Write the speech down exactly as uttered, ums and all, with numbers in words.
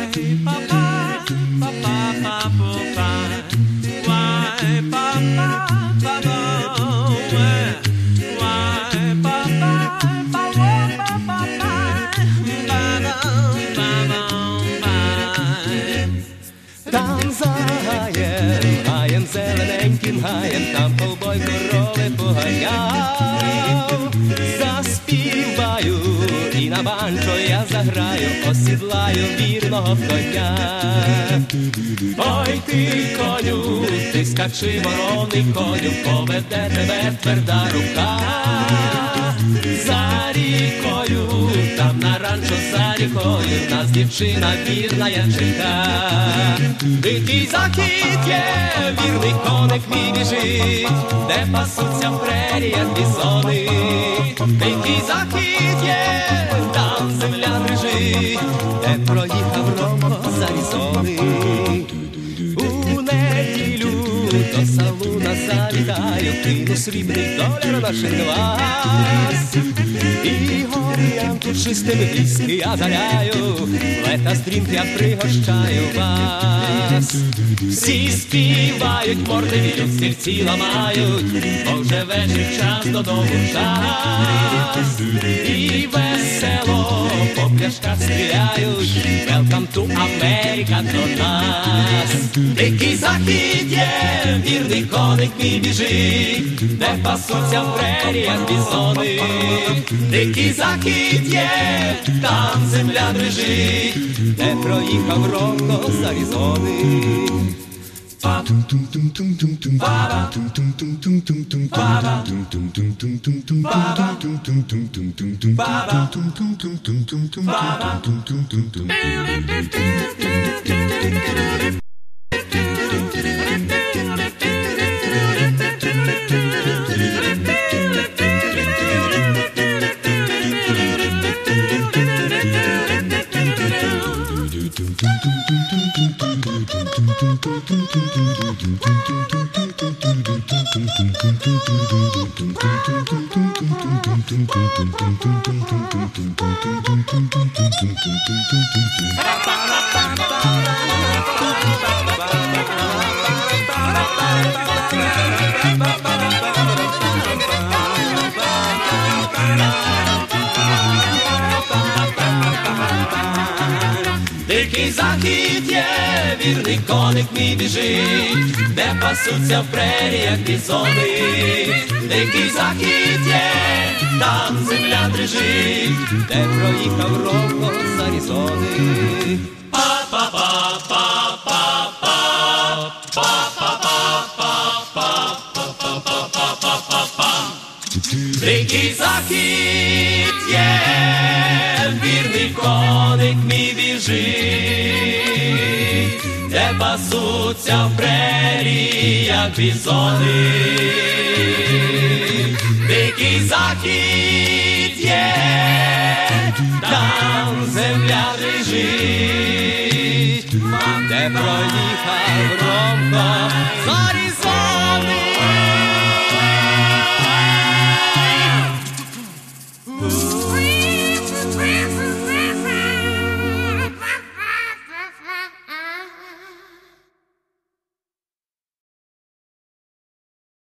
Там за гаєм, гаєм зелененьким гаєм, там ковбой корови поганяв. Заспіваю і на банджо я заграю, осідлаю вірного коня. Ой ти, коню, ти скачи, вороний коню, поведе тебе тверда рука. За рікою, там на ранчо за рікою, нас дівчина вірна ячейка. Дикий захід є, вірний коник мій біжить, де пасуться в преріях бізони. Дикий захід є, там земля лежить, де проїхав Ромко Зарізони. У неділю до салуна завітаю, кину срібний доляр на шинвас. І горям тут чистим віскі я заляю, лета стрінг я пригощаю вас. Всі співають, морди людські ці ламають, бо вже вечір час, додому час. І весело по пляшках стріляють, welcome to America до нас. Дикий захід є, вірний коник мій біжить, де пасуться в преріях бізони. Дикий захід є, там земля дрижить, де проїхав Ромко Зарізони. Дикий захід є, вірний коник мій біжить, де пасуться в преріях бізони. Дикий захід є, там земля дрижить, де проїхав Ромко Зарізони. Дикий захід є, вірний коник мій біжить, де пасуться в преріях бізони. Дикий захід є, там земля лежить, де проїхав Ромко